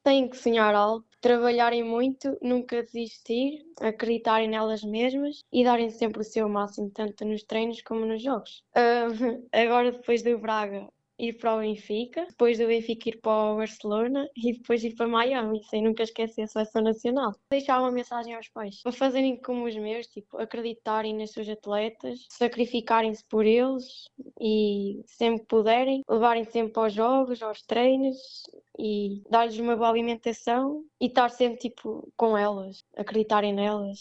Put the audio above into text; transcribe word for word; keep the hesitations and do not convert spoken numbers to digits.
Têm que sonhar alto, trabalharem muito, nunca desistir, acreditarem nelas mesmas e darem sempre o seu máximo, tanto nos treinos como nos jogos. Ah, agora, depois do Braga, ir para o Benfica, depois do Benfica ir para o Barcelona e depois ir para Miami, sem nunca esquecer a seleção nacional. Deixar uma mensagem aos pais, para fazerem como os meus, tipo, acreditarem nos seus atletas, sacrificarem-se por eles e sempre que puderem, levarem sempre aos jogos, aos treinos e dar-lhes uma boa alimentação e estar sempre tipo com elas, acreditarem nelas.